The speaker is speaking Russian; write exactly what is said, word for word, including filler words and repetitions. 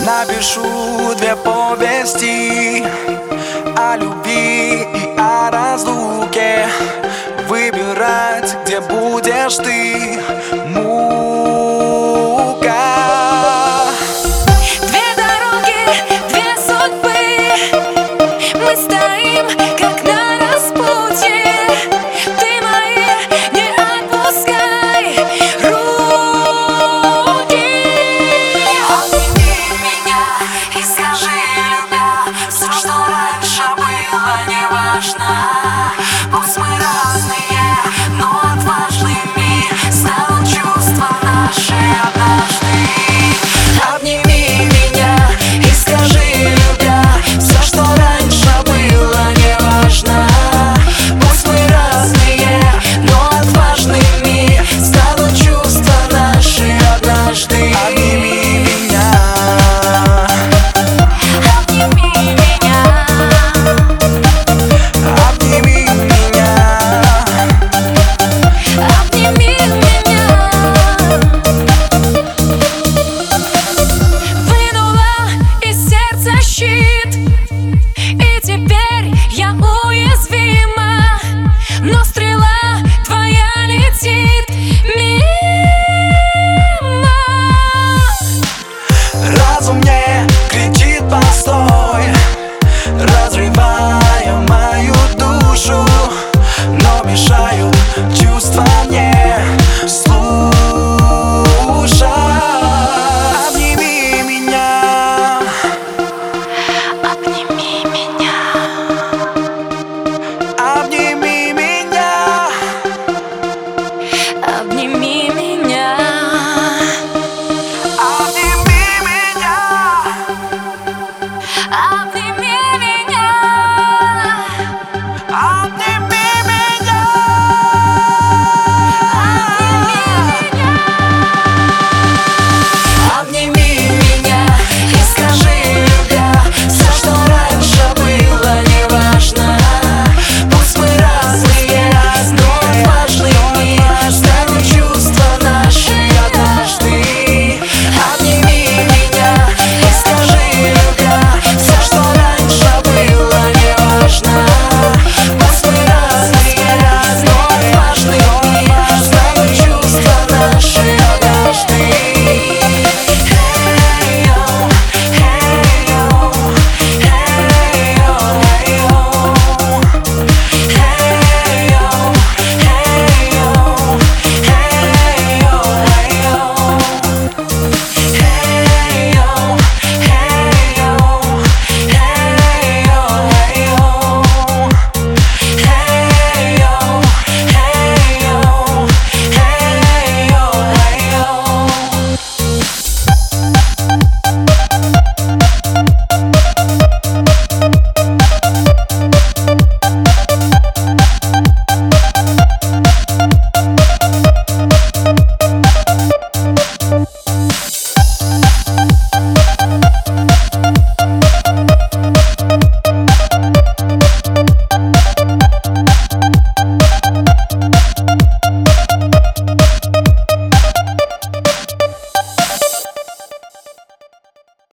Напишу две повести о любви и о разлуке. Выбирать, где будешь ты, мука. Две дороги, две судьбы, мы стоим, как на распутье. Ты мои, не отпускай руки. Обними меня и скажи, любя, все, что раньше было, не важно. Пусть мы разные, но отважными станут чувства наши однажды. Обними меня и скажи, любя, все, что раньше было, не важно. Пусть мы разные, но отважными станут чувства наши однажды. Обними меня, обними меня, обними меня, обними меня. Вынула из сердца щит, и теперь я уязвима, но стрела твоя летит мимо. разум мне кричит постой, разрывая мою душу, но мешают чувства мне слушать. Обними меня, Обними меня, обними меня, обними меня, обними меня. обними меня.